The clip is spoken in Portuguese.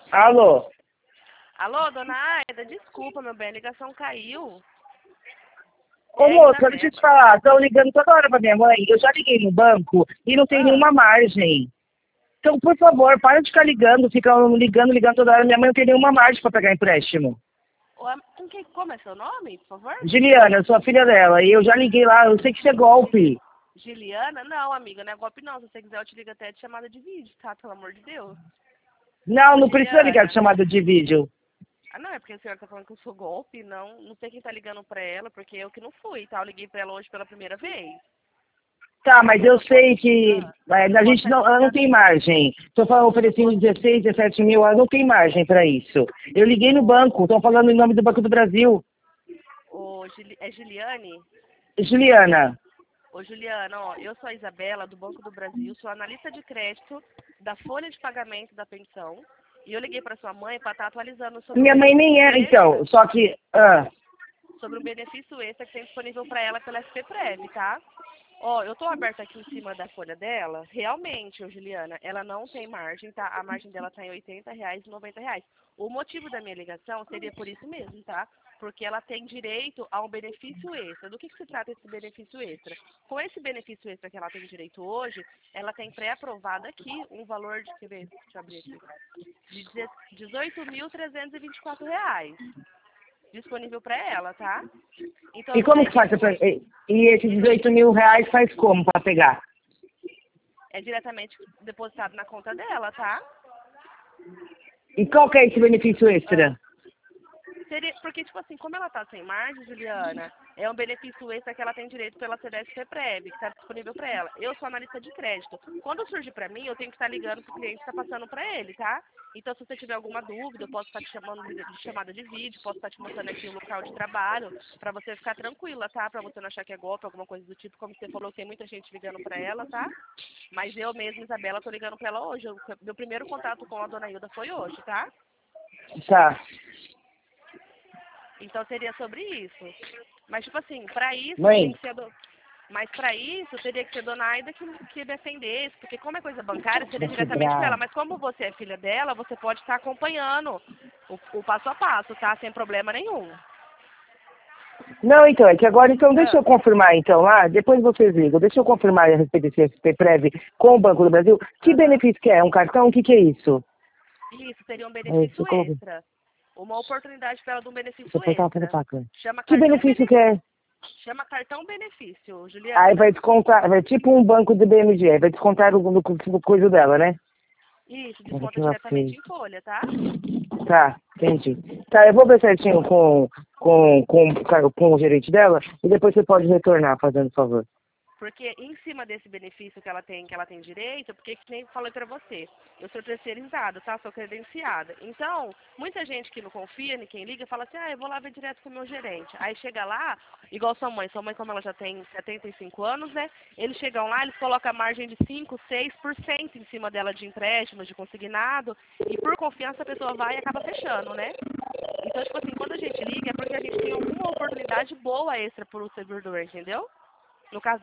Alô? Alô, dona Aida, desculpa, meu bem, a ligação caiu. Ô, moça, deixa eu te falar. Estão ligando toda hora pra minha mãe. Eu já liguei no banco e não tem nenhuma margem. Então, por favor, para de ficar ligando. Ficam ligando toda hora. Minha mãe não tem nenhuma margem pra pegar empréstimo. Como é seu nome, por favor? Juliana, eu sou a filha dela. E eu já liguei lá. Eu sei que isso é golpe. Giliana? Não, amiga, não é golpe não. Se você quiser, eu te ligo até de chamada de vídeo, tá? Pelo amor de Deus. Não precisa ligar de chamada de vídeo. Ah, não, é porque a senhora tá falando que eu sou golpe, não sei quem tá ligando pra ela, porque eu que não fui, tá? Eu liguei pra ela hoje pela primeira vez. Tá, mas eu sei que a gente Posso não, ela não tem margem. Estou falando, oferecendo 16, 17 mil, ela não tem margem para isso. Eu liguei no banco, estão falando em nome do Banco do Brasil. É Giliane? Juliana. Ô, Juliana, ó, eu sou a Isabela, do Banco do Brasil, sou analista de crédito da folha de pagamento da pensão. E eu liguei para sua mãe para estar atualizando sobre Minha mãe nem é, então, só que... sobre um benefício extra que tem disponível para ela pela SPPrev, tá? Ó, eu tô aberta aqui em cima da folha dela. Realmente, ô Juliana, ela não tem margem, tá? A margem dela tá em R$ 80 e R$ 90. O motivo da minha ligação seria por isso mesmo, tá? Porque ela tem direito a um benefício extra. Do que se trata esse benefício extra? Com esse benefício extra que ela tem direito hoje, ela tem pré-aprovado aqui um valor de, quer ver, deixa eu abrir aqui, de R$ 18.324 disponível para ela, tá? Então, E como que faz? E esses 18 mil reais faz como para pegar? é diretamente depositado na conta dela, tá? E qual que é esse benefício extra? Porque, tipo assim, como ela tá sem margem, Juliana, é um benefício extra que ela tem direito pela CDSP-Prev, que está disponível para ela. Eu sou analista de crédito. Quando surge para mim, eu tenho que estar ligando pro cliente que está passando para ele, tá? Então, se você tiver alguma dúvida, eu posso estar te chamando de chamada de vídeo, posso estar te mostrando aqui o local de trabalho, para você ficar tranquila, tá? Para você não achar que é golpe, alguma coisa do tipo, como você falou, tem muita gente ligando para ela, tá? Mas eu mesma, Isabela, tô ligando para ela hoje. Meu primeiro contato com a dona Hilda foi hoje, tá? Tá. Então seria sobre isso. Mas, tipo assim, pra isso Mãe. tem que ser Mas pra isso teria que ser Dona Aida que defendesse, porque como é coisa bancária, seria diretamente com ela. Mas como você é filha dela, você pode estar acompanhando o passo a passo, tá? Sem problema nenhum. Não, então, é que agora, então, deixa eu confirmar, então, lá, depois vocês ligam, deixa eu confirmar a respeito desse SPPrev com o Banco do Brasil. Que benefício que é? Um cartão? O que é isso? Isso, seria um benefício extra. Uma oportunidade para ela de um benefício extra. Chama Que benefício que é? Chama cartão benefício, Juliana. Aí vai descontar, vai tipo um banco do BMG, aí vai descontar o coisa dela, né? Isso, desconta diretamente em folha, tá? Tá, entendi. Tá, eu vou ver certinho com o gerente dela e depois você pode retornar, fazendo favor. Porque em cima desse benefício que ela tem direito, porque que nem falei pra você, eu sou terceirizada, tá? Sou credenciada. Então, muita gente que não confia em quem liga, fala assim, eu vou lá ver direto com o meu gerente. Aí chega lá, igual sua mãe como ela já tem 75 anos, né? Eles chegam lá, eles colocam a margem de 5, 6% em cima dela de empréstimos, de consignado, e por confiança a pessoa vai e acaba fechando, né? Então, tipo assim, quando a gente liga é porque a gente tem alguma oportunidade boa extra pro servidor, entendeu? No caso